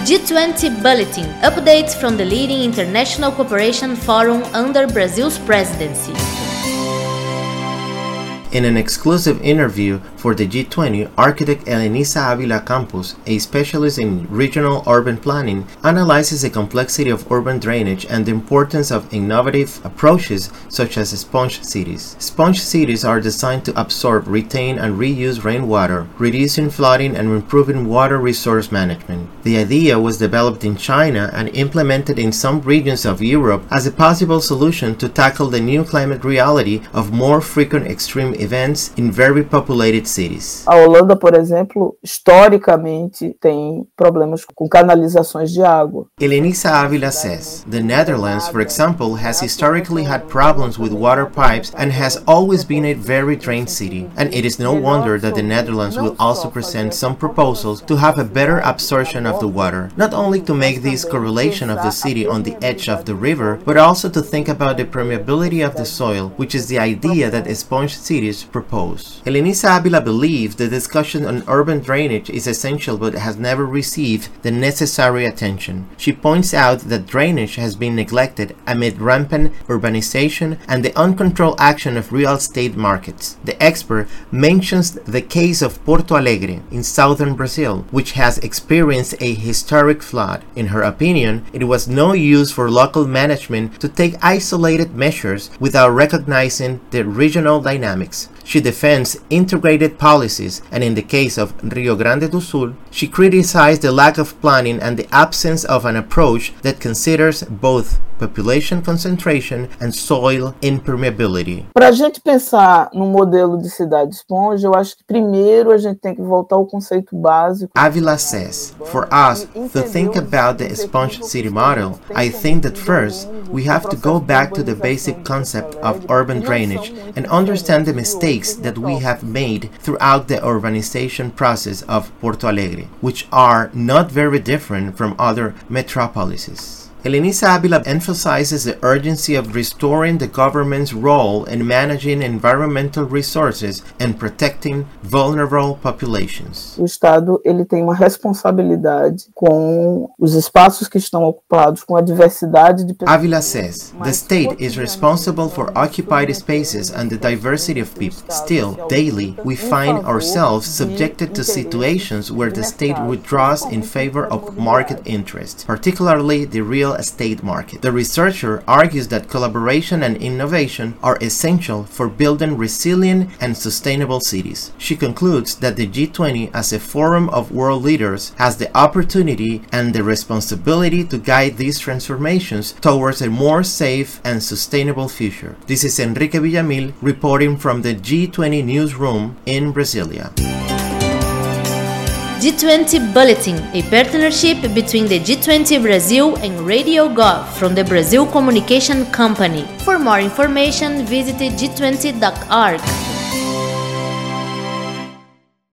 G20 Bulletin, updates from the leading international cooperation forum under Brazil's presidency. In an exclusive interview for the G20, architect Helenisa Avila Campos, a specialist in regional urban planning, analyzes the complexity of urban drainage and the importance of innovative approaches such as sponge cities. Sponge cities are designed to absorb, retain, and reuse rainwater, reducing flooding and improving water resource management. The idea was developed in China and implemented in some regions of Europe as a possible solution to tackle the new climate reality of more frequent extreme events in very populated cities. A Holanda, por exemplo, historicamente tem problemas com canalizações de água. Helenisa Avila says, the Netherlands, for example, has historically had problems with water pipes and has always been a very drained city. And it is no wonder that the Netherlands will also present some proposals to have a better absorption of the water, not only to make this correlation of the city on the edge of the river, but also to think about the permeability of the soil, which is the idea that sponge cities propose. Helenisa Avila believes the discussion on urban drainage is essential but has never received the necessary attention. She points out that drainage has been neglected amid rampant urbanization and the uncontrolled action of real estate markets. The expert mentions the case of Porto Alegre in southern Brazil, which has experienced a historic flood. In her opinion, it was no use for local management to take isolated measures without recognizing the regional dynamics. She defends integrated policies, and in the case of Rio Grande do Sul, she criticized the lack of planning and the absence of an approach that considers both population concentration and soil impermeability. Para a gente pensar no modelo de cidade esponja, eu acho que primeiro a gente tem que voltar ao conceito básico. Avila says, for us to think about the sponge city model, I think that first we have to go back to the basic concept of urban drainage and understand the mistakes that we have made throughout the urbanization process of Porto Alegre, which are not very different from other metropolises. Helenisa Avila emphasizes the urgency of restoring the government's role in managing environmental resources and protecting vulnerable populations. O Estado ele tem uma responsabilidade com os espaços que estão ocupados, com a diversidade de pessoas. Avila says, the state is responsible for occupied spaces and the diversity of people. Still, daily, we find ourselves subjected to situations where the state withdraws in favor of market interests, particularly the real estate market. The researcher argues that collaboration and innovation are essential for building resilient and sustainable cities. She concludes that the G20 as a forum of world leaders has the opportunity and the responsibility to guide these transformations towards a more safe and sustainable future. This is Enrique Villamil reporting from the G20 newsroom in Brasilia. G20 Bulletin, a partnership between the G20 Brazil and Radio Gov from the Brazil Communication Company. For more information, visit g20.org.